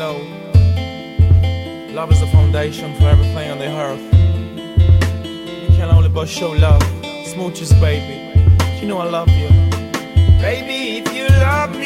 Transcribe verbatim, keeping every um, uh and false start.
know, love is the foundation for everything on the earth. You can only but show love. Smooches, baby. You know I love you. Baby, if you love me,